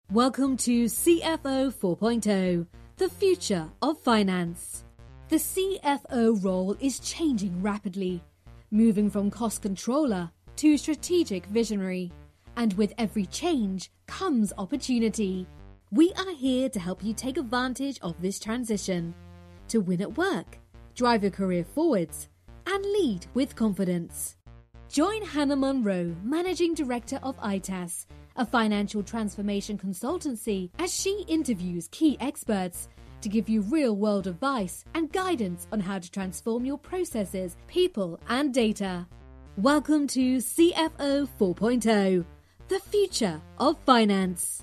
Welcome to CFO 4.0, the future of finance. The CFO role is changing rapidly, moving from cost controller to strategic visionary. And with every change comes opportunity. We are here to help you take advantage of this transition, to win at work, drive your career forwards, and lead with confidence. Join Hannah Monroe, Managing Director of ITAS, a financial transformation consultancy, as she interviews key experts to give you real-world advice and guidance on how to transform your processes, people, and data. Welcome to CFO 4.0, the future of finance.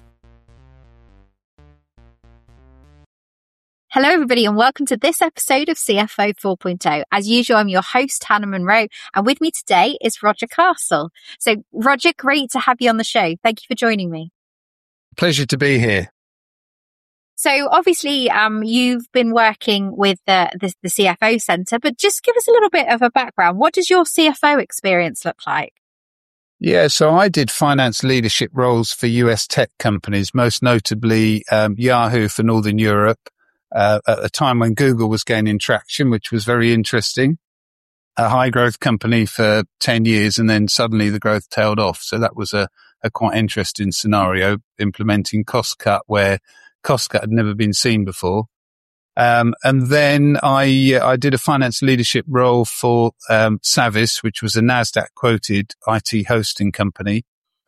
Hello, everybody, and welcome to this episode of CFO 4.0. As usual, I'm your host, Hannah Monroe, and with me today is Roger Castle. So, Roger, great to have you on the show. Thank you for joining me. Pleasure to be here. So, obviously, you've been working with the CFO Centre, but just give us a little bit of a background. What does your CFO experience look like? Yeah, so I did finance leadership roles for US tech companies, most notably Yahoo for Northern Europe. At a time when Google was gaining traction, which was very interesting, a high growth company for 10 years, and then suddenly the growth tailed off. So that was a quite interesting scenario, implementing cost cut where cost cut had never been seen before. And then I did a finance leadership role for Savis, which was a NASDAQ quoted IT hosting company.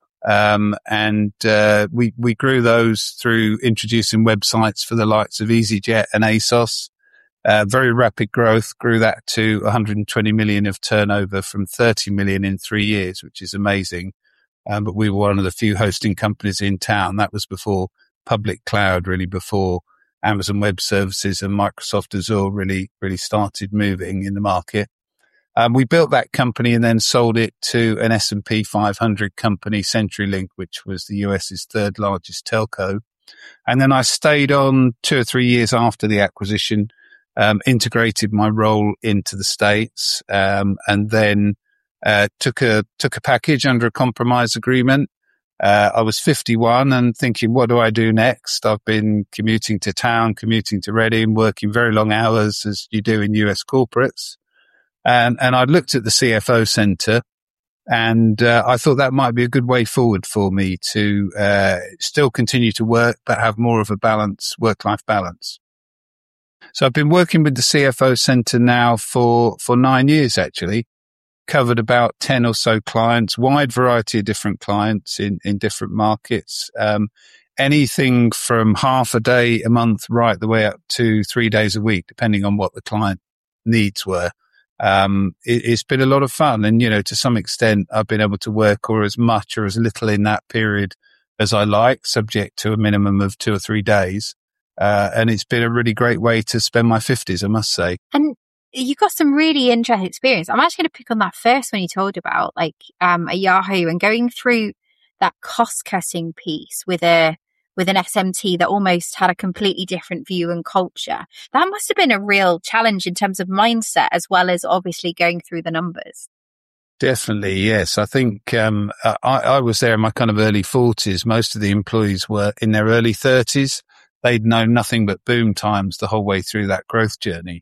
We grew those through introducing websites for the likes of EasyJet and ASOS. Very rapid growth, grew that to 120 million of turnover from 30 million in 3 years, which is amazing. But we were one of the few hosting companies in town. That was before public cloud, really before Amazon Web Services and Microsoft Azure really started moving in the market. We built that company and then sold it to an S&P 500 company, CenturyLink, which was the US's third largest telco. And then I stayed on 2 or 3 years after the acquisition, integrated my role into the States, and then took a package under a compromise agreement. I was 51 and thinking, what do I do next? I've been commuting to town, commuting to Reading, working very long hours as you do in US corporates. And I looked at the CFO Centre and I thought that might be a good way forward for me to still continue to work, but have more of a balance, work-life balance. So I've been working with the CFO Centre now for 9 years, actually. Covered about 10 or so clients, wide variety of different clients in different markets. Anything from half a day a month right the way up to 3 days a week, depending on what the client needs were. It's been a lot of fun. And, to some extent, I've been able to work or as much or as little in that period as I like, subject to a minimum of 2 or 3 days. And it's been a really great way to spend my 50s, I must say. And you got some really interesting experience. I'm actually going to pick on that first when you told about a Yahoo and going through that cost cutting piece with an SMT that almost had a completely different view and culture. That must have been a real challenge in terms of mindset, as well as obviously going through the numbers. Definitely, yes. I think I was there in my kind of early 40s. Most of the employees were in their early 30s. They'd known nothing but boom times the whole way through that growth journey.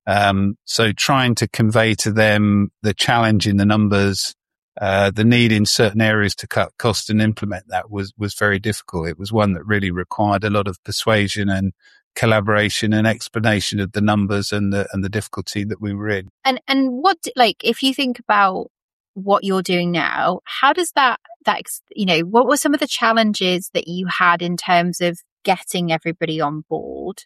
So trying to convey to them the challenge in the numbers, the need in certain areas to cut costs and implement that was very difficult. It was one that really required a lot of persuasion and collaboration and explanation of the numbers and the difficulty that we were in. And what, if you think about what you're doing now, how does that, what were some of the challenges that you had in terms of getting everybody on board?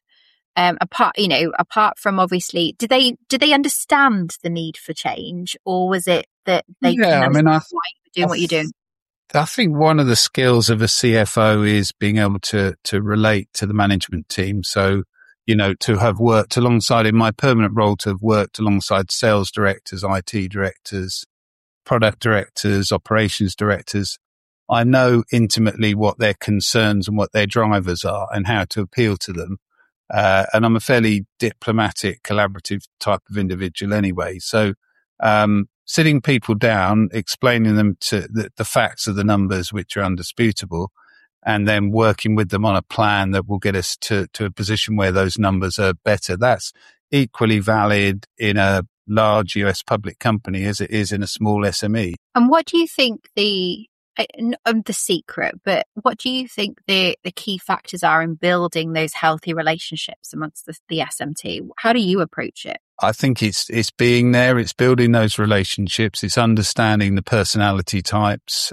Apart from obviously, did they understand the need for change, or was it that they why you're doing what you're doing? I think one of the skills of a CFO is being able to relate to the management team. So, to have worked alongside in my permanent role, to have worked alongside sales directors, IT directors, product directors, operations directors. I know intimately what their concerns and what their drivers are and how to appeal to them. And I'm a fairly diplomatic, collaborative type of individual anyway. So, sitting people down, explaining them to the facts of the numbers, which are undisputable, and then working with them on a plan that will get us to a position where those numbers are better. That's equally valid in a large US public company as it is in a small SME. And what do you think the secret, but what do you think the key factors are in building those healthy relationships amongst the SMT? How do you approach it? I think it's being there, it's building those relationships, it's understanding the personality types.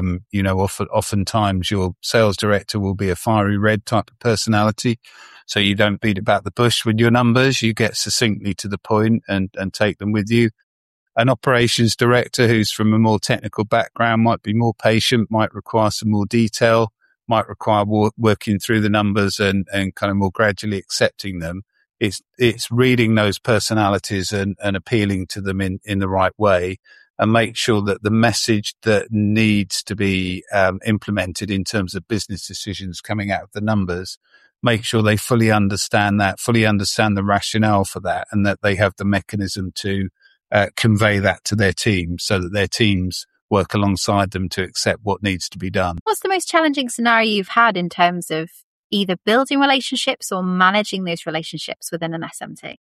Oftentimes your sales director will be a fiery red type of personality. So you don't beat about the bush with your numbers. You get succinctly to the point and take them with you. An operations director who's from a more technical background might be more patient, might require some more detail, might require working through the numbers and kind of more gradually accepting them. It's reading those personalities and appealing to them in the right way, and make sure that the message that needs to be implemented in terms of business decisions coming out of the numbers, make sure they fully understand the rationale for that, and that they have the mechanism to convey that to their team so that their teams work alongside them to accept what needs to be done. What's the most challenging scenario you've had in terms of either building relationships or managing those relationships within an SMT?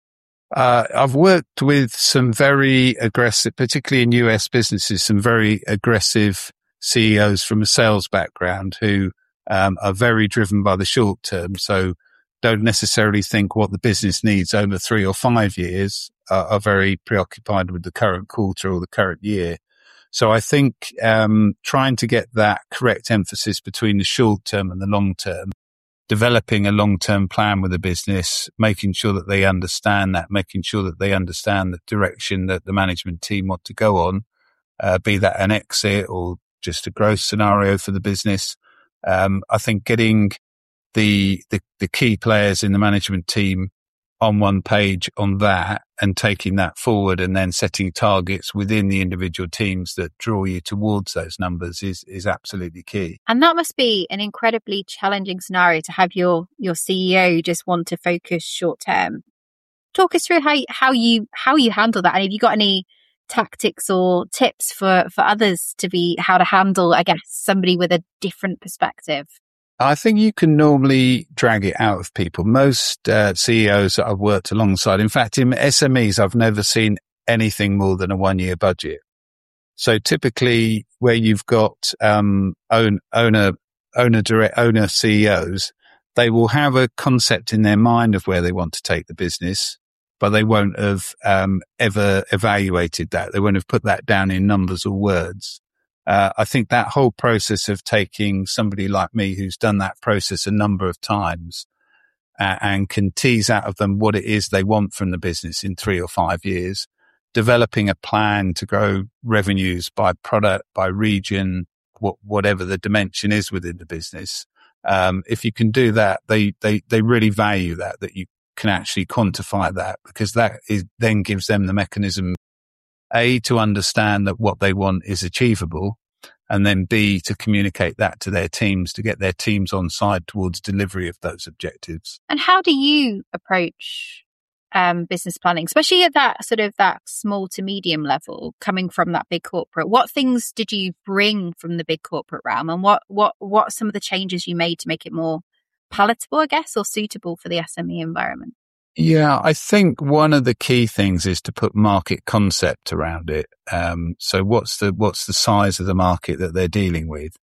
I've worked with some very aggressive, particularly in US businesses, some very aggressive CEOs from a sales background who are very driven by the short term. So don't necessarily think what the business needs over 3 or 5 years, are very preoccupied with the current quarter or the current year. So I think trying to get that correct emphasis between the short term and the long term, developing a long-term plan with the business, making sure that they understand that, making sure that they understand the direction that the management team want to go on, be that an exit or just a growth scenario for the business. I think getting the key players in the management team on one page on that and taking that forward and then setting targets within the individual teams that draw you towards those numbers is absolutely key. And that must be an incredibly challenging scenario to have your CEO just want to focus short term. Talk us through how you handle that. And have you got any tactics or tips for others how to handle, I guess, somebody with a different perspective? I think you can normally drag it out of people. Most CEOs that I've worked alongside, in fact, in SMEs, I've never seen anything more than a 1-year budget. So typically where you've got owner CEOs, they will have a concept in their mind of where they want to take the business, but they won't have ever evaluated that. They won't have put that down in numbers or words. I think that whole process of taking somebody like me who's done that process a number of times and can tease out of them what it is they want from the business in 3 or 5 years, developing a plan to grow revenues by product, by region, whatever the dimension is within the business. If you can do that, they really value that you can actually quantify that, because that then gives them the mechanism, A, to understand that what they want is achievable, and then B, to communicate that to their teams, to get their teams on side towards delivery of those objectives. And how do you approach business planning, especially at that small to medium level, coming from that big corporate? What things did you bring from the big corporate realm, and what are some of the changes you made to make it more palatable, I guess, or suitable for the SME environment? Yeah, I think one of the key things is to put market concept around it. So what's the size of the market that they're dealing with?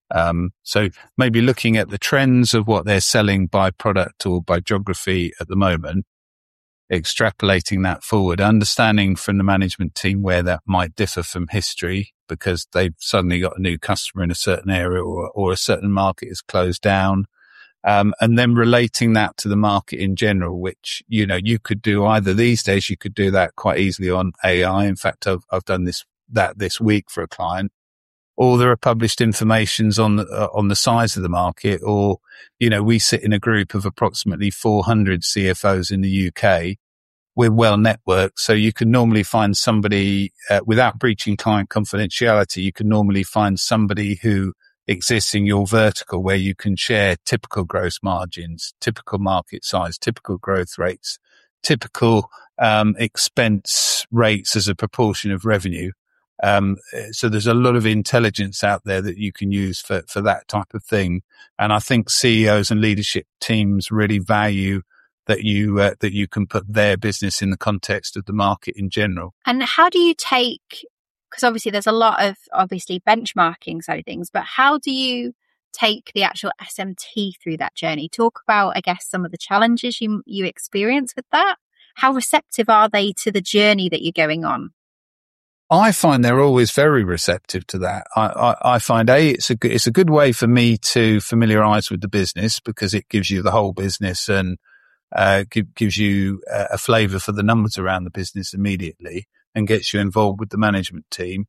So maybe looking at the trends of what they're selling by product or by geography at the moment, extrapolating that forward, understanding from the management team where that might differ from history because they've suddenly got a new customer in a certain area or a certain market is closed down. And then relating that to the market in general, which, you could do either these days, you could do that quite easily on AI. In fact, I've done that this week for a client, or there are published informations on the size of the market, or, we sit in a group of approximately 400 CFOs in the UK. We're well networked. So you can normally find somebody, without breaching client confidentiality, you can normally find somebody who exists in your vertical where you can share typical gross margins, typical market size, typical growth rates, typical expense rates as a proportion of revenue. So there's a lot of intelligence out there that you can use for that type of thing. And I think CEOs and leadership teams really value that you can put their business in the context of the market in general. And how do you take, because obviously there's a lot of obviously benchmarking side of things, but how do you take the actual SMT through that journey? Talk about, I guess, some of the challenges you experience with that. How receptive are they to the journey that you're going on? I find they're always very receptive to that. I find it's a good way for me to familiarize with the business, because it gives you the whole business and gives you a flavor for the numbers around the business immediately and gets you involved with the management team.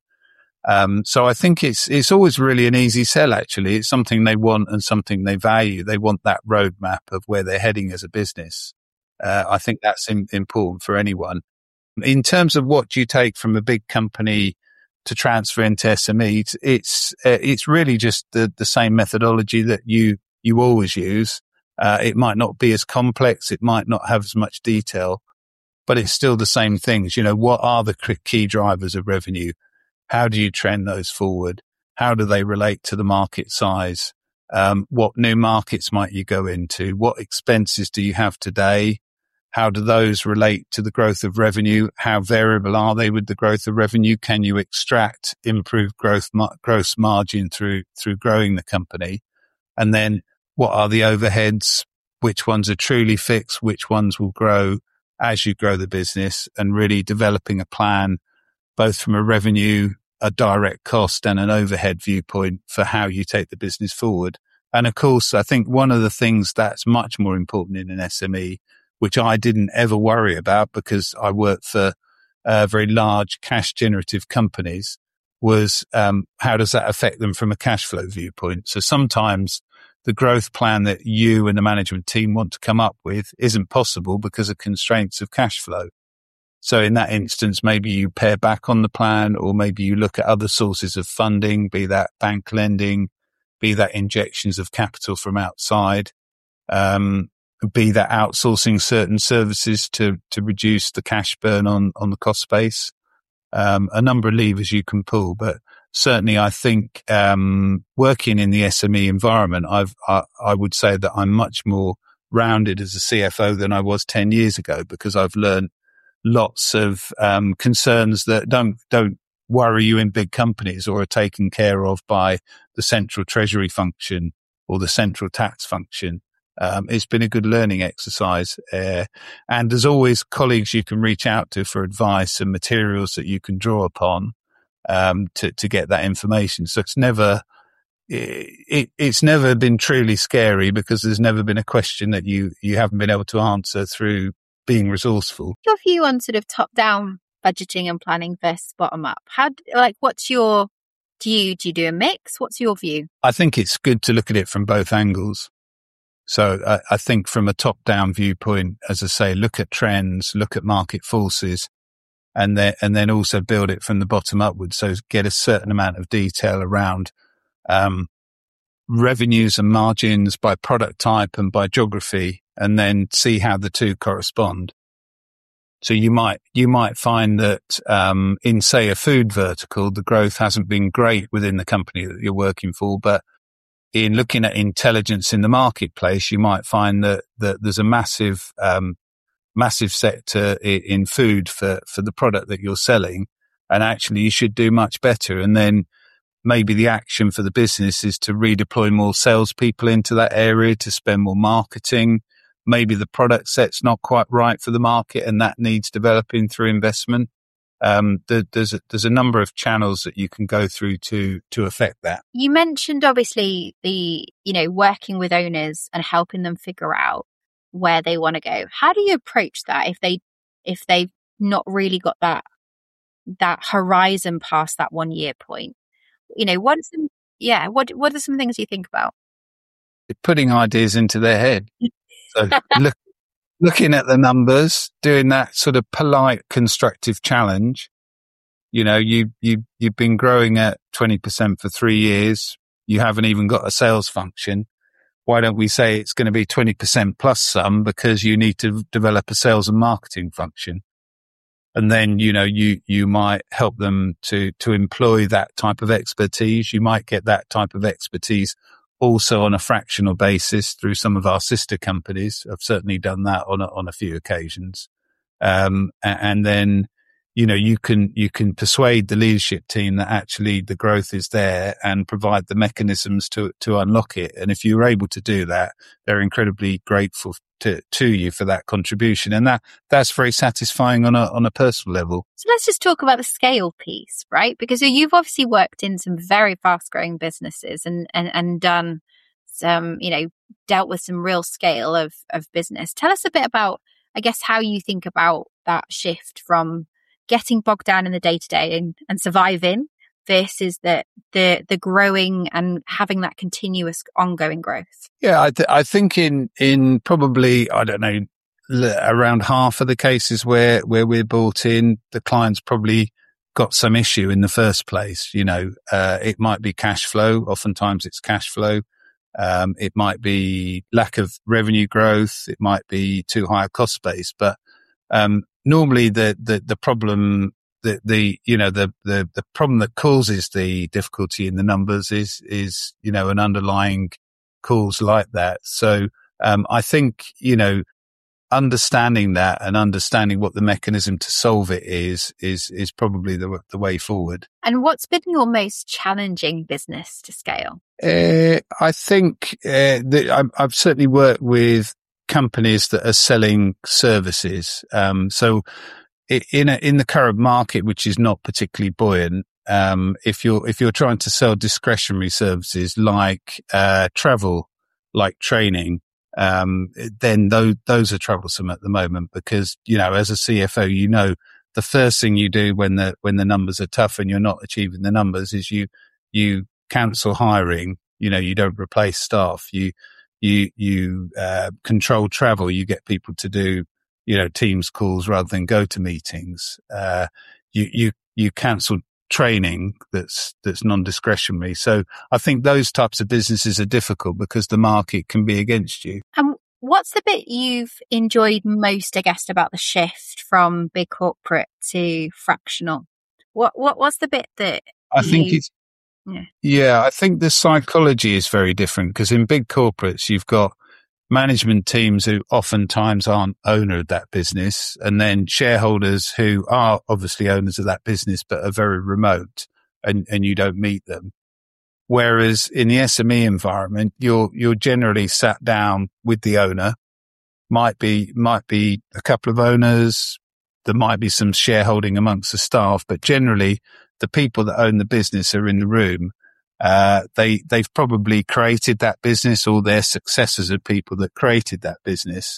So I think it's always really an easy sell, actually. It's something they want and something they value. They want that roadmap of where they're heading as a business. I think that's important for anyone. In terms of what you take from a big company to transfer into SME, it's really just the same methodology that you always use. It might not be as complex. It might not have as much detail, but it's still the same things. What are the key drivers of revenue? How do you trend those forward? How do they relate to the market size? What new markets might you go into? What expenses do you have today? How do those relate to the growth of revenue? How variable are they with the growth of revenue? Can you extract improved gross margin through growing the company? And then what are the overheads? Which ones are truly fixed? Which ones will grow as you grow the business? And really developing a plan, both from a revenue, a direct cost and an overhead viewpoint for how you take the business forward. And of course, I think one of the things that's much more important in an SME, which I didn't ever worry about because I worked for very large cash generative companies, was how does that affect them from a cash flow viewpoint? So sometimes the growth plan that you and the management team want to come up with isn't possible because of constraints of cash flow. So in that instance, maybe you pare back on the plan, or maybe you look at other sources of funding, be that bank lending, be that injections of capital from outside, be that outsourcing certain services to reduce the cash burn on the cost base. A number of levers you can pull, but certainly I think working in the SME environment, I would say that I'm much more rounded as a CFO than I was 10 years ago, because I've learned lots of concerns that don't worry you in big companies or are taken care of by the central treasury function or the central tax function. It's been a good learning exercise. And there's always colleagues you can reach out to for advice and materials that you can draw upon to get that information. So it's never been truly scary, because there's never been a question that you haven't been able to answer through being resourceful. Your view on sort of top-down budgeting and planning versus bottom-up? What's your, do you do a mix? What's your view? I think it's good to look at it from both angles. So I think from a top-down viewpoint, as I say, look at trends, look at market forces, and then also build it from the bottom upwards. So get a certain amount of detail around revenues and margins by product type and by geography, and then see how the two correspond. So you might find that in, say, a food vertical, the growth hasn't been great within the company that you're working for, but in looking at intelligence in the marketplace, you might find that there's a massive sector in food for the product that you're selling, and actually you should do much better. And then maybe the action for the business is to redeploy more salespeople into that area, to spend more marketing. Maybe the product set's not quite right for the market, and that needs developing through investment. There's a number of channels that you can go through to affect that. You mentioned obviously the, working with owners and helping them figure out where they want to go. How do you approach that if they've not really got that horizon past that 1 year point? What are some things you think about? Putting ideas into their head. So looking at the numbers, doing that sort of polite, constructive challenge. You've been growing at 20% for 3 years. You haven't even got a sales function. Why don't we say it's going to be 20% plus some, because you need to develop a sales and marketing function? And then, you might help them to employ that type of expertise. You might get that type of expertise also on a fractional basis through some of our sister companies. I've certainly done that on a few occasions. And then, you can persuade the leadership team that actually the growth is there and provide the mechanisms to unlock it. And if you're able to do that, they're incredibly grateful to you for that contribution. And that's very satisfying on a personal level. So let's just talk about the scale piece, right? Because you've obviously worked in some very fast growing businesses and done some, dealt with some real scale of business. Tell us a bit about, I guess, how you think about that shift from getting bogged down in the day to day and surviving versus the growing and having that continuous ongoing growth. Yeah, I think in probably, I don't know, around half of the cases where we're bought in, the client's probably got some issue in the first place. It might be cash flow. Oftentimes it's cash flow. It might be lack of revenue growth. It might be too high a cost base, but normally the problem, the problem that causes the difficulty in the numbers is an underlying cause like that. So, I think, understanding that and understanding what the mechanism to solve it is probably the way forward. And what's been your most challenging business to scale? I think, I've certainly worked with companies that are selling services. So in the current market, which is not particularly buoyant, if you're trying to sell discretionary services like travel, like training, then those are troublesome at the moment because, as a CFO, the first thing you do when the numbers are tough and you're not achieving the numbers is you cancel hiring. You don't replace staff. You control travel. You get people to do, Teams calls rather than go to meetings. You cancel training that's non-discretionary. So I think those types of businesses are difficult because the market can be against you. And what's the bit you've enjoyed most, I guess, about the shift from big corporate to fractional? What's the bit that I think it's, I think the psychology is very different because in big corporates, you've got management teams who oftentimes aren't owner of that business and then shareholders who are obviously owners of that business, but are very remote and you don't meet them. Whereas in the SME environment, you're generally sat down with the owner, might be a couple of owners. There might be some shareholding amongst the staff, but generally the people that own the business are in the room. They've probably created that business or their successors are people that created that business.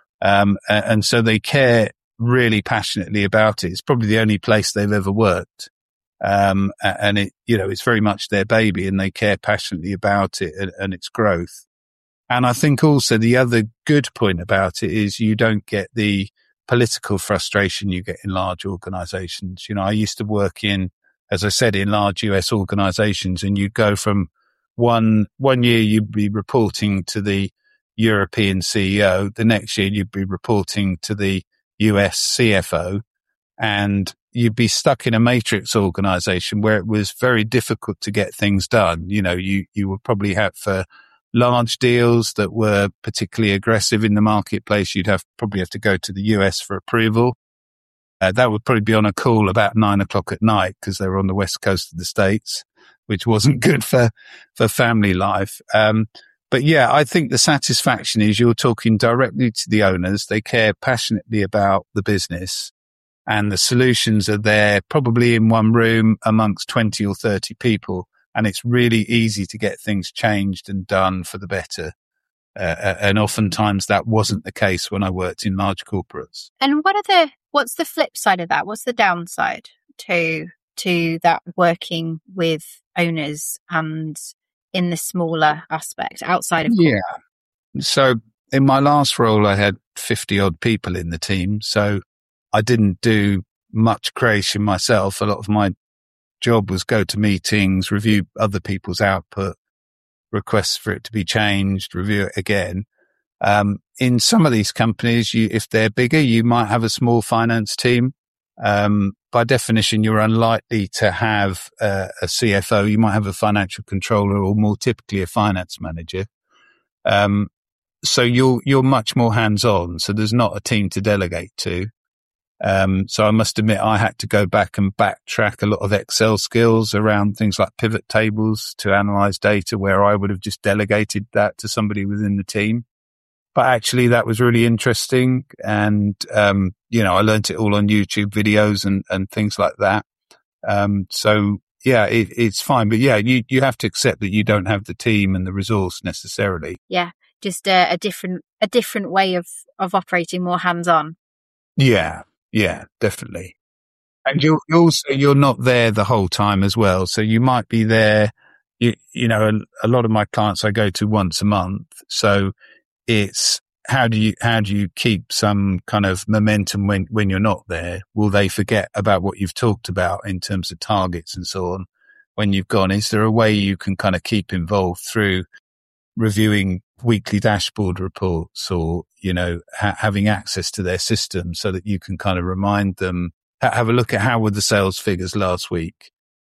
And so they care really passionately about it. It's probably the only place they've ever worked. And it's very much their baby and they care passionately about it and its growth. And I think also the other good point about it is you don't get the political frustration you get in large organizations. I used to work as I said, in large US organizations, and you'd go from one year you'd be reporting to the European CEO. The next year you'd be reporting to the US CFO, and you'd be stuck in a matrix organization where it was very difficult to get things done. You would probably have for large deals that were particularly aggressive in the marketplace. You'd probably have to go to the US for approval. That would probably be on a call about 9 o'clock at night because they were on the west coast of the States, which wasn't good for family life. But yeah, I think the satisfaction is you're talking directly to the owners. They care passionately about the business and the solutions are there probably in one room amongst 20 or 30 people. And it's really easy to get things changed and done for the better. And oftentimes that wasn't the case when I worked in large corporates. And what's the flip side of that? What's the downside to that working with owners and in the smaller aspect outside of corporate? Yeah. So in my last role, I had 50 odd people in the team. So I didn't do much creation myself. A lot of my job was go to meetings, review other people's output, requests for it to be changed, review it again. In some of these companies, if they're bigger, you might have a small finance team. by definition, you're unlikely to have a CFO. You might have a financial controller or more typically a finance manager. So you're much more hands-on. So there's not a team to delegate to. So I must admit I had to go back and backtrack a lot of Excel skills around things like pivot tables to analyze data where I would have just delegated that to somebody within the team. But actually that was really interesting. And, I learned it all on YouTube videos and things like that. So yeah, it's fine. But yeah, you have to accept that you don't have the team and the resource necessarily. Yeah. Just a different way of operating, more hands-on. Yeah, definitely. And you're not there the whole time as well. So you might be there, a lot of my clients I go to once a month. So it's how do you keep some kind of momentum when you're not there? Will they forget about what you've talked about in terms of targets and so on when you've gone? Is there a way you can kind of keep involved through reviewing weekly dashboard reports or, having access to their system so that you can kind of remind them, have a look at how were the sales figures last week?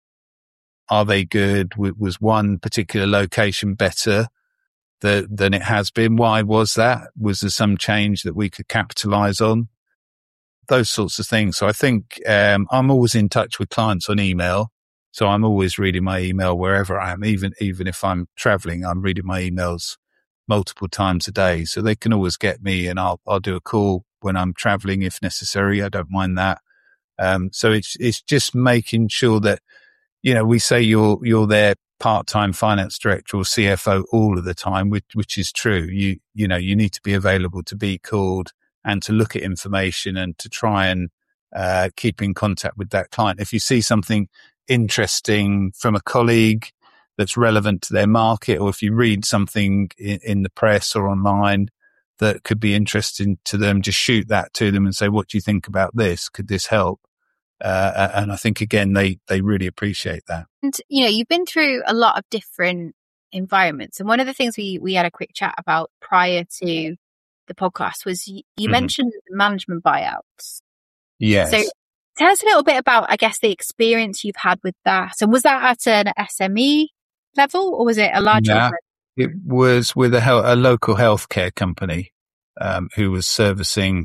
Are they good? Was one particular location better than it has been? Why was that? Was there some change that we could capitalize on? Those sorts of things. So I think, I'm always in touch with clients on email. So I'm always reading my email wherever I am, even if I'm traveling, I'm reading my emails multiple times a day. So they can always get me and I'll do a call when I'm traveling if necessary. I don't mind that. So it's just making sure that, we say you're their part-time finance director or CFO all of the time, which is true. You need to be available to be called and to look at information and to try and, keep in contact with that client. If you see something interesting from a colleague that's relevant to their market, or if you read something in the press or online that could be interesting to them, just shoot that to them and say, what do you think about this? Could this help? And I think, again, they really appreciate that. And, you've been through a lot of different environments. And one of the things we had a quick chat about prior to the podcast was you mentioned management buyouts. Yes. So tell us a little bit about, I guess, the experience you've had with that. And was that at an SME level or was it a larger? Yeah, it was with a local healthcare company who was servicing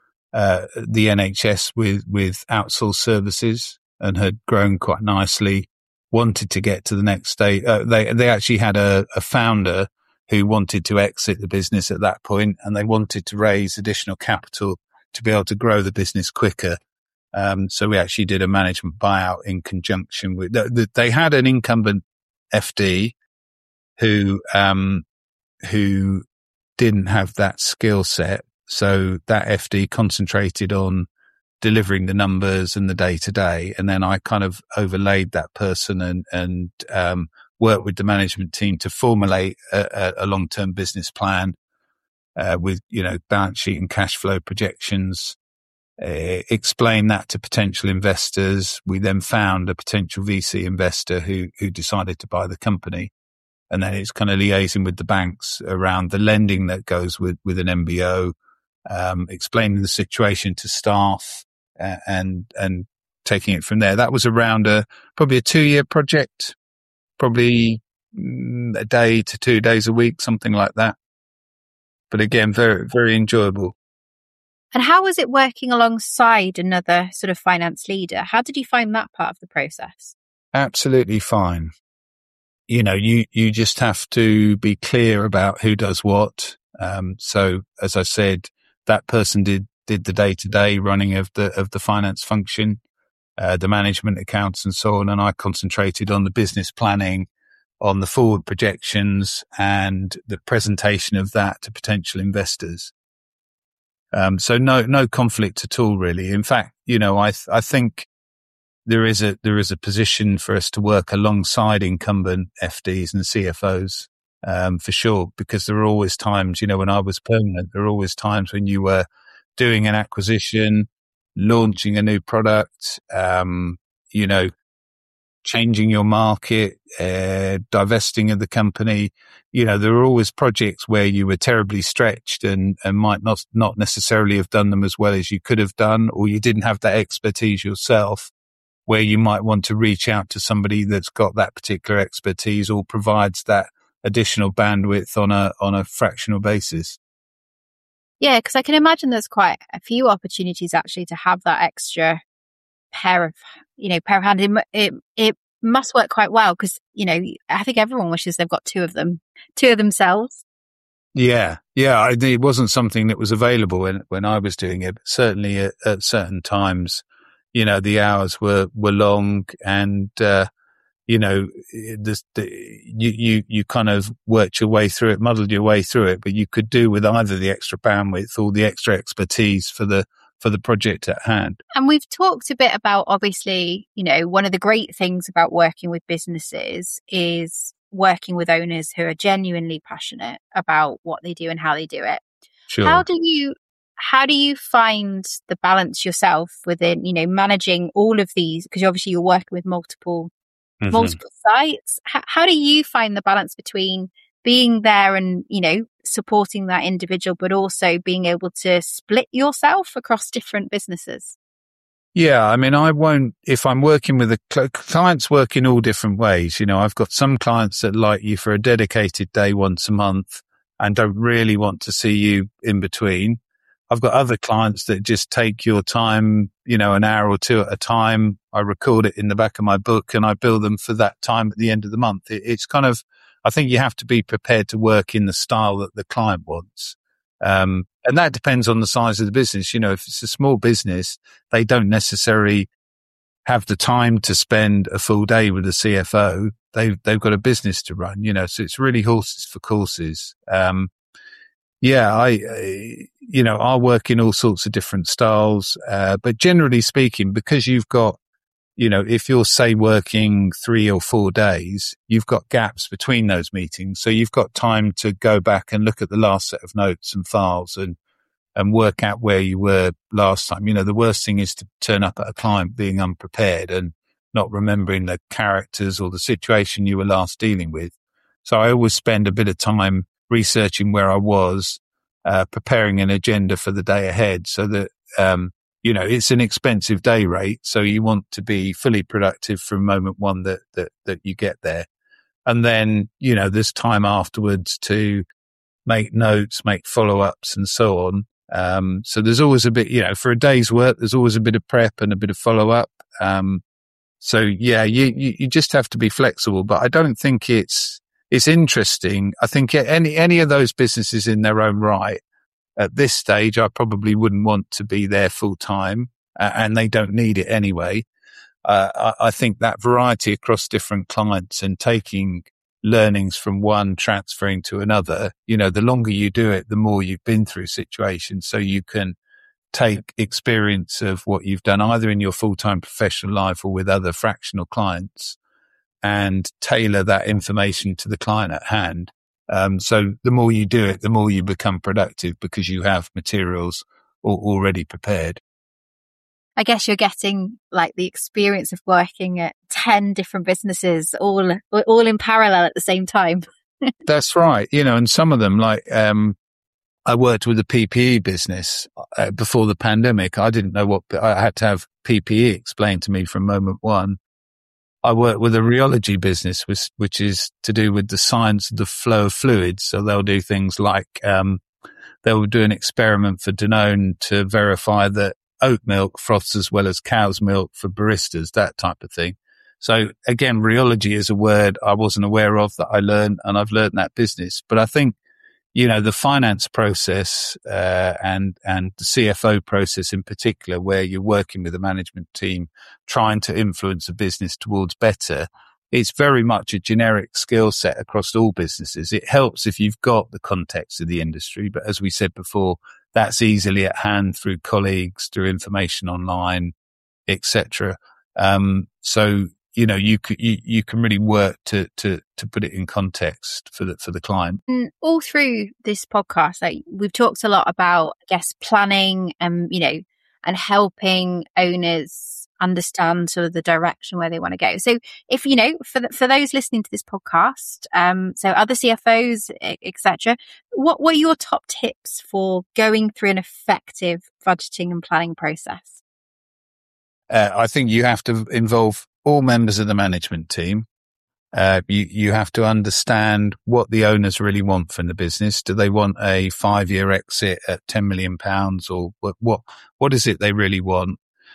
the NHS with outsourced services and had grown quite nicely, wanted to get to the next stage. They actually had a founder who wanted to exit the business at that point, and they wanted to raise additional capital to be able to grow the business quicker. So we actually did a management buyout in conjunction with, they had an incumbent FD who didn't have that skill set. So that FD concentrated on delivering the numbers and the day to day. And then I kind of overlaid that person and worked with the management team to formulate a long-term business plan, with, balance sheet and cash flow projections, explain that to potential investors. We then found a potential VC investor who decided to buy the company. And then it's kind of liaising with the banks around the lending that goes with an MBO, explaining the situation to staff, and taking it from there. That was around probably a 2-year project, probably a day to 2 days a week, something like that. But again, very, very enjoyable. And how was it working alongside another sort of finance leader? How did you find that part of the process? Absolutely fine. You just have to be clear about who does what. So as I said, that person did the day-to-day running of the finance function, the management accounts and so on. And I concentrated on the business planning, on the forward projections and the presentation of that to potential investors. So no conflict at all, really. In fact, I think there is a position for us to work alongside incumbent FDs and CFOs, for sure, because there are always times, when I was permanent, there are always times when you were doing an acquisition, launching a new product, changing your market, divesting of the company. You know, there are always projects where you were terribly stretched and might not necessarily have done them as well as you could have done, or you didn't have that expertise yourself, where you might want to reach out to somebody that's got that particular expertise or provides that additional bandwidth on a fractional basis. Yeah, because I can imagine there's quite a few opportunities actually to have that extra pair of hands. It must work quite well because, I think everyone wishes they've got two of themselves. Yeah. It wasn't something that was available when I was doing it, but certainly at certain times, the hours were long and, you kind of worked your way through it, muddled your way through it, but you could do with either the extra bandwidth or the extra expertise for the project at hand. And we've talked a bit about, obviously, one of the great things about working with businesses is working with owners who are genuinely passionate about what they do and how they do it. Sure. How do you find the balance yourself within, managing all of these? Because obviously you're working with multiple sites. How do you find the balance between being there and, supporting that individual, but also being able to split yourself across different businesses? Yeah, I mean, if I'm working with clients work in all different ways. I've got some clients that like you for a dedicated day once a month and don't really want to see you in between. I've got other clients that just take your time, an hour or two at a time. I record it in the back of my book and I bill them for that time at the end of the month. It's kind of, I think you have to be prepared to work in the style that the client wants. And that depends on the size of the business. If it's a small business, they don't necessarily have the time to spend a full day with a CFO. They've got a business to run, so it's really horses for courses. I'll work in all sorts of different styles. But generally speaking, because you've got, if you're say working 3 or 4 days, you've got gaps between those meetings. So you've got time to go back and look at the last set of notes and files and work out where you were last time. The worst thing is to turn up at a client being unprepared and not remembering the characters or the situation you were last dealing with. So I always spend a bit of time researching where I was, preparing an agenda for the day ahead so that, it's an expensive day rate. So you want to be fully productive from moment one that you get there. And then, there's time afterwards to make notes, make follow-ups and so on. So there's always a bit, for a day's work, there's always a bit of prep and a bit of follow-up. So yeah, you just have to be flexible, but I don't think it's interesting. I think any of those businesses in their own right, at this stage, I probably wouldn't want to be there full time, and they don't need it anyway. I think that variety across different clients and taking learnings from one, transferring to another, the longer you do it, the more you've been through situations. So you can take experience of what you've done either in your full-time professional life or with other fractional clients and tailor that information to the client at hand. So the more you do it, the more you become productive because you have materials already prepared. I guess you're getting like the experience of working at 10 different businesses all in parallel at the same time. That's right. And some of them I worked with a PPE business before the pandemic. I didn't know I had to have PPE explained to me from moment one. I work with a rheology business, which is to do with the science of the flow of fluids. So they'll do things like, they'll do an experiment for Danone to verify that oat milk froths as well as cow's milk for baristas, that type of thing. So again, rheology is a word I wasn't aware of that I learned, and I've learned that business. But I think, the finance process, and the CFO process in particular, where you're working with a management team, trying to influence a business towards better, it's very much a generic skill set across all businesses. It helps if you've got the context of the industry, but as we said before, that's easily at hand through colleagues, through information online, etc. So, you can really work to put it in context for the client. All through this podcast, we've talked a lot about, I guess, planning and, and helping owners understand sort of the direction where they want to go. So if, you know, for those listening to this podcast, so other CFOs, etc., what are your top tips for going through an effective budgeting and planning process? I think you have to involve all members of the management team. You have to understand what the owners really want from the business. Do they want a 5-year exit at £10 million, or what is it they really want?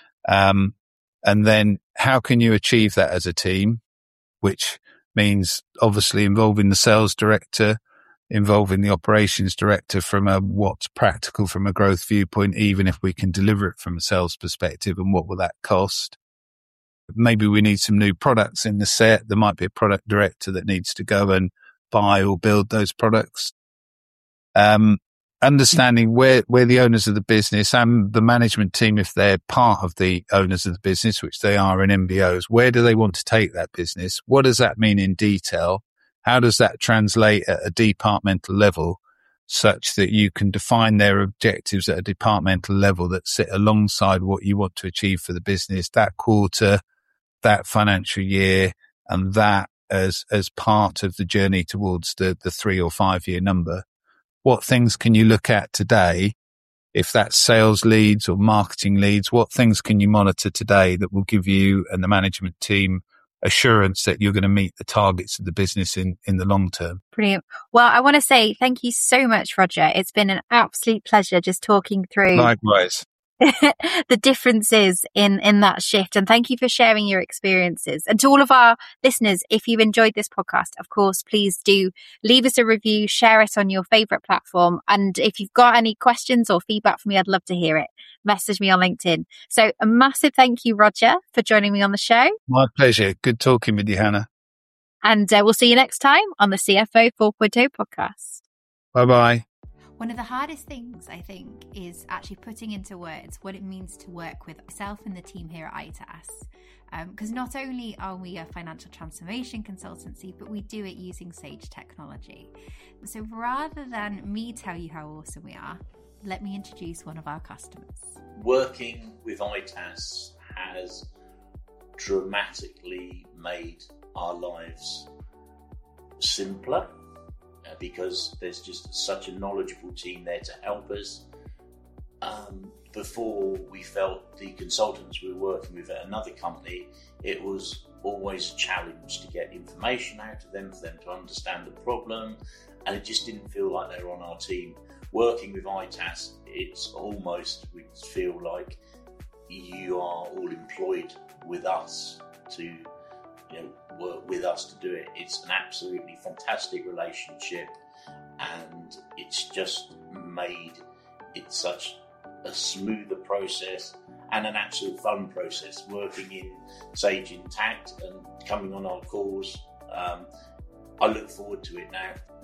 And then how can you achieve that as a team, which means obviously involving the sales director, involving the operations director from what's practical from a growth viewpoint, even if we can deliver it from a sales perspective, and what will that cost? Maybe we need some new products in the set. There might be a product director that needs to go and buy or build those products. Understanding where the owners of the business and the management team, if they're part of the owners of the business, which they are in MBOs, where do they want to take that business? What does that mean in detail? How does that translate at a departmental level, such that you can define their objectives at a departmental level that sit alongside what you want to achieve for the business that quarter, that financial year, and that as part of the journey towards the 3 or 5 year number? What things can you look at today? If that's sales leads or marketing leads, what things can you monitor today that will give you and the management team assurance that you're going to meet the targets of the business in the long term? Brilliant. Well, I want to say thank you so much, Roger. It's been an absolute pleasure just talking through. Likewise. The differences in that shift. And thank you for sharing your experiences. And to all of our listeners, if you've enjoyed this podcast, of course, please do leave us a review, share it on your favorite platform. And if you've got any questions or feedback for me, I'd love to hear it. Message me on LinkedIn. So a massive thank you, Roger, for joining me on the show. My pleasure. Good talking with you, Hannah. And we'll see you next time on the CFO 4.0 podcast. Bye-bye. One of the hardest things, I think, is actually putting into words what it means to work with myself and the team here at ITAS. Because not only are we a financial transformation consultancy, but we do it using Sage technology. So rather than me tell you how awesome we are, let me introduce one of our customers. Working with ITAS has dramatically made our lives simpler, because there's just such a knowledgeable team there to help us. Before, we felt the consultants we were working with at another company, it was always a challenge to get information out of them, for them to understand the problem, and it just didn't feel like they were on our team. Working with ITAS, it's almost, we feel like you are all employed with us to work with us to do it. It's an absolutely fantastic relationship, and it's just made it such a smoother process and an absolute fun process working in Sage Intacct and coming on our calls. I look forward to it now.